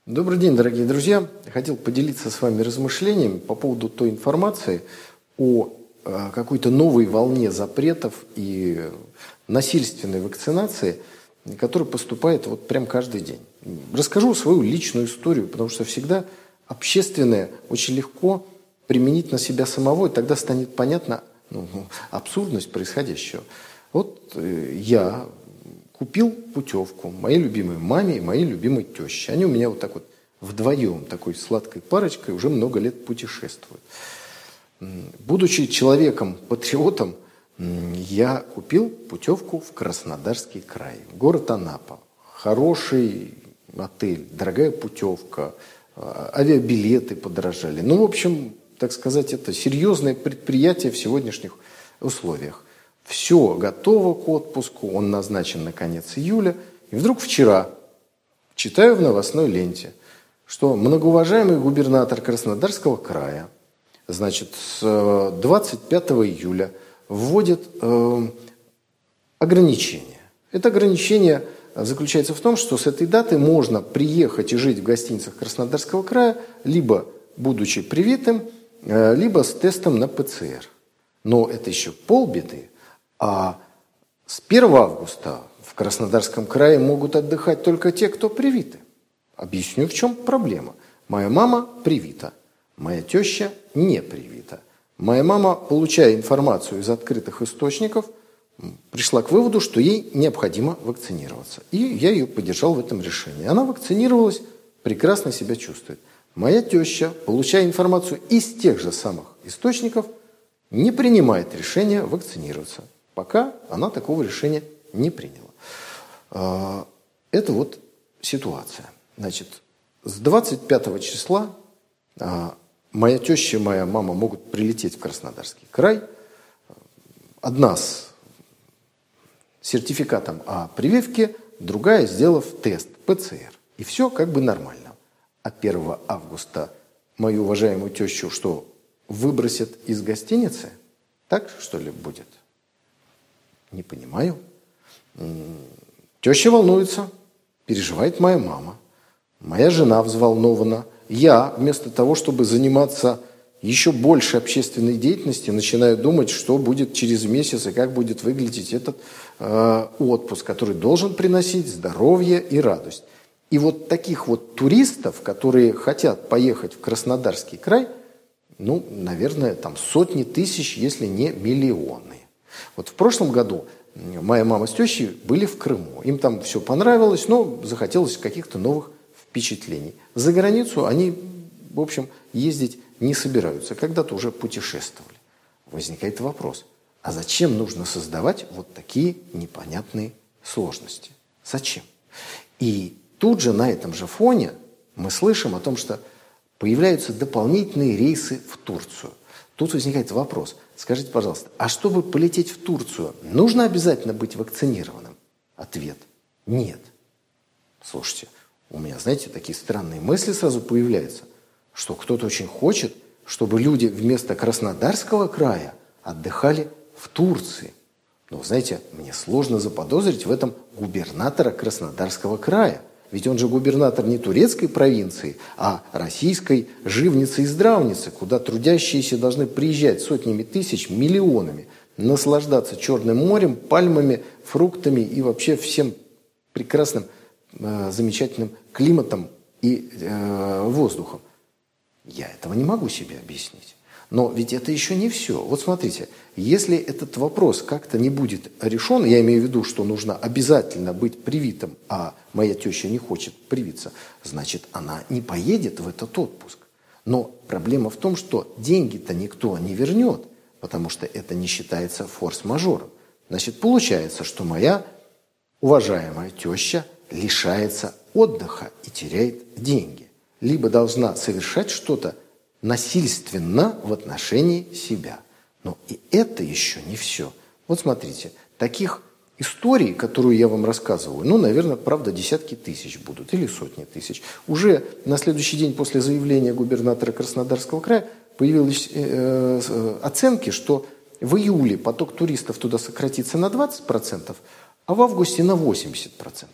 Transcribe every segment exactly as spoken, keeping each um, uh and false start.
Добрый день, дорогие друзья. Хотел поделиться с вами размышлениями по поводу той информации о э, какой-то новой волне запретов и насильственной вакцинации, которая поступает вот прям каждый день. Расскажу свою личную историю, потому что всегда общественное очень легко применить на себя самого, и тогда станет понятна ну, абсурдность происходящего. Вот э, я... купил путевку моей любимой маме и моей любимой теще. Они у меня вот так вот вдвоем, такой сладкой парочкой, уже много лет путешествуют. Будучи человеком-патриотом, я купил путевку в Краснодарский край, город Анапа. Хороший отель, дорогая путевка, авиабилеты подорожали. Ну, в общем, так сказать, это серьезное предприятие в сегодняшних условиях. Все готово к отпуску, он назначен на конец июля. И вдруг вчера читаю в новостной ленте, что многоуважаемый губернатор Краснодарского края, значит, с двадцать пятого июля вводит э, ограничения. Это ограничение заключается в том, что с этой даты можно приехать и жить в гостиницах Краснодарского края, либо будучи привитым, э, либо с тестом на ПЦР. Но это еще полбеды. А с первого августа в Краснодарском крае могут отдыхать только те, кто привиты. Объясню, в чем проблема. Моя мама привита, моя теща не привита. Моя мама, получая информацию из открытых источников, пришла к выводу, что ей необходимо вакцинироваться. И я ее поддержал в этом решении. Она вакцинировалась, прекрасно себя чувствует. Моя теща, получая информацию из тех же самых источников, не принимает решение вакцинироваться. Пока она такого решения не приняла. Это вот ситуация. Значит, с двадцать пятого числа моя теща и моя мама могут прилететь в Краснодарский край. Одна с сертификатом о прививке, другая сделав тест ПЦР. И все как бы нормально. А первого августа мою уважаемую тещу что, выбросят из гостиницы? Так что ли будет? Не понимаю. Теща волнуется, переживает моя мама. Моя жена взволнована. Я, вместо того, чтобы заниматься еще больше общественной деятельностью, начинаю думать, что будет через месяц и как будет выглядеть этот э, отпуск, который должен приносить здоровье и радость. И вот таких вот туристов, которые хотят поехать в Краснодарский край, ну, наверное, там сотни тысяч, если не миллионы. Вот в прошлом году моя мама с тещей были в Крыму. Им там все понравилось, но захотелось каких-то новых впечатлений. За границу они, в общем, ездить не собираются. Когда-то уже путешествовали. Возникает вопрос, а зачем нужно создавать вот такие непонятные сложности? Зачем? И тут же на этом же фоне мы слышим о том, что появляются дополнительные рейсы в Турцию. Тут возникает вопрос. Скажите, пожалуйста, а чтобы полететь в Турцию, нужно обязательно быть вакцинированным? Ответ – нет. Слушайте, у меня, знаете, такие странные мысли сразу появляются, что кто-то очень хочет, чтобы люди вместо Краснодарского края отдыхали в Турции. Но, знаете, мне сложно заподозрить в этом губернатора Краснодарского края. Ведь он же губернатор не турецкой провинции, а российской живницы и здравницы, куда трудящиеся должны приезжать сотнями тысяч, миллионами, наслаждаться Черным морем, пальмами, фруктами и вообще всем прекрасным, э, замечательным климатом и э, воздухом. Я этого не могу себе объяснить. Но ведь это еще не все. Вот смотрите, если этот вопрос как-то не будет решен, я имею в виду, что нужно обязательно быть привитым, а моя теща не хочет привиться, значит, она не поедет в этот отпуск. Но проблема в том, что деньги-то никто не вернет, потому что это не считается форс-мажором. Значит, получается, что моя уважаемая теща лишается отдыха и теряет деньги. Либо должна совершать что-то насильственно в отношении себя. Но и это еще не все. Вот смотрите, таких историй, которую я вам рассказываю, ну, наверное, правда, десятки тысяч будут или сотни тысяч. Уже на следующий день после заявления губернатора Краснодарского края появились э, э, оценки, что в июле поток туристов туда сократится на двадцать процентов, а в августе на восемьдесят процентов.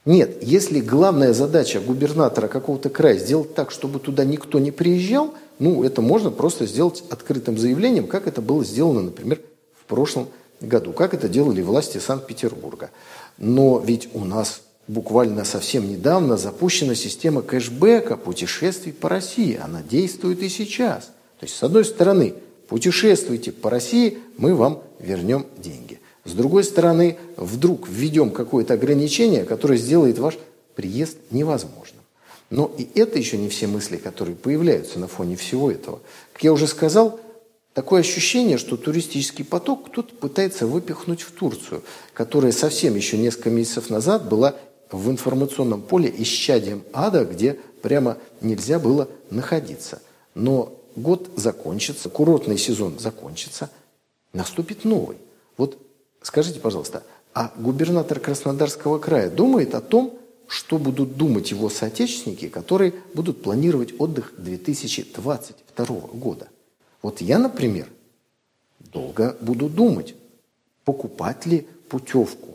Нет, если главная задача губернатора какого-то края сделать так, чтобы туда никто не приезжал, ну, это можно просто сделать открытым заявлением, как это было сделано, например, в прошлом году, как это делали власти Санкт-Петербурга. Но ведь у нас буквально совсем недавно запущена система кэшбэка путешествий по России. Она действует и сейчас. То есть, с одной стороны, путешествуйте по России, мы вам вернем деньги. С другой стороны, вдруг введем какое-то ограничение, которое сделает ваш приезд невозможным. Но и это еще не все мысли, которые появляются на фоне всего этого. Как я уже сказал, такое ощущение, что туристический поток кто-то пытается выпихнуть в Турцию, которая совсем еще несколько месяцев назад была в информационном поле исчадием ада, где прямо нельзя было находиться. Но год закончится, курортный сезон закончится, наступит новый. Вот скажите, пожалуйста, а губернатор Краснодарского края думает о том, что будут думать его соотечественники, которые будут планировать отдых две тысячи двадцать второго года? Вот я, например, долго буду думать, покупать ли путевку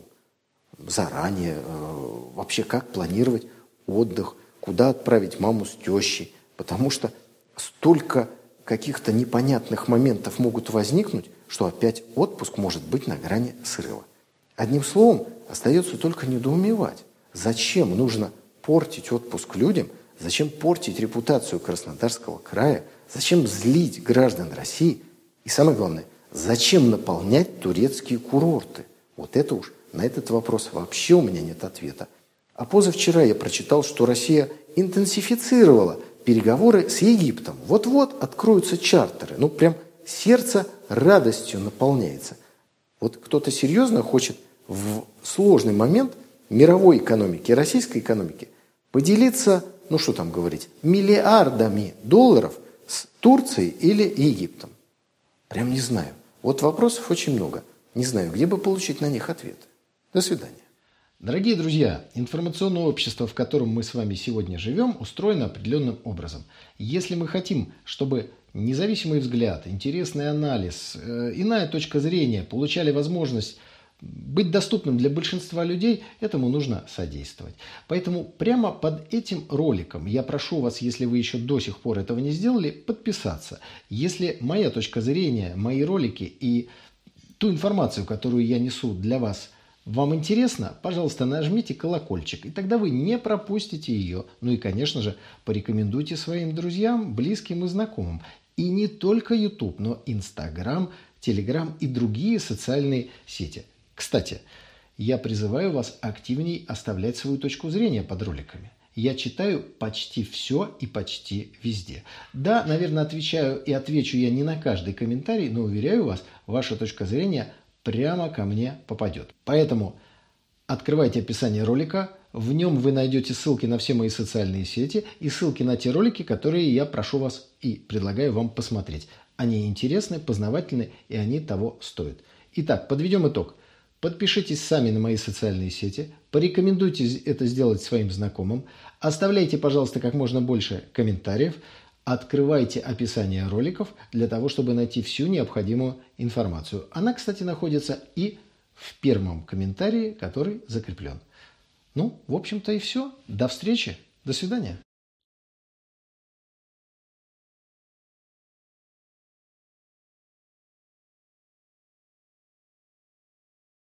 заранее, э, вообще как планировать отдых, куда отправить маму с тещей, потому что столько каких-то непонятных моментов могут возникнуть, что опять отпуск может быть на грани срыва. Одним словом, остается только недоумевать, зачем нужно портить отпуск людям, зачем портить репутацию Краснодарского края, зачем злить граждан России и, самое главное, зачем наполнять турецкие курорты. Вот это уж, на этот вопрос вообще у меня нет ответа. А позавчера я прочитал, что Россия интенсифицировала переговоры с Египтом. Вот-вот откроются чартеры. Ну, прям сердце радостью наполняется. Вот кто-то серьезно хочет в сложный момент мировой экономики и российской экономики поделиться, ну что там говорить, миллиардами долларов с Турцией или Египтом? Прям не знаю. Вот вопросов очень много. Не знаю, где бы получить на них ответы. До свидания. Дорогие друзья, информационное общество, в котором мы с вами сегодня живем, устроено определенным образом. Если мы хотим, чтобы независимый взгляд, интересный анализ, э, иная точка зрения получали возможность быть доступным для большинства людей, этому нужно содействовать. Поэтому прямо под этим роликом я прошу вас, если вы еще до сих пор этого не сделали, подписаться. Если моя точка зрения, мои ролики и ту информацию, которую я несу для вас, вам интересно, пожалуйста, нажмите колокольчик, и тогда вы не пропустите ее. Ну и, конечно же, порекомендуйте своим друзьям, близким и знакомым. И не только YouTube, но Instagram, Telegram и другие социальные сети. Кстати, я призываю вас активней оставлять свою точку зрения под роликами. Я читаю почти все и почти везде. Да, наверное, отвечаю и отвечу я не на каждый комментарий, но уверяю вас, ваша точка зрения прямо ко мне попадет. Поэтому открывайте описание ролика, в нем вы найдете ссылки на все мои социальные сети и ссылки на те ролики, которые я прошу вас и предлагаю вам посмотреть. Они интересны, познавательны и они того стоят. Итак, подведем итог. Подпишитесь сами на мои социальные сети, порекомендуйте это сделать своим знакомым, оставляйте, пожалуйста, как можно больше комментариев, открывайте описание роликов для того, чтобы найти всю необходимую информацию. Она, кстати, находится и в первом комментарии, который закреплен. Ну, в общем-то и все. До встречи. До свидания.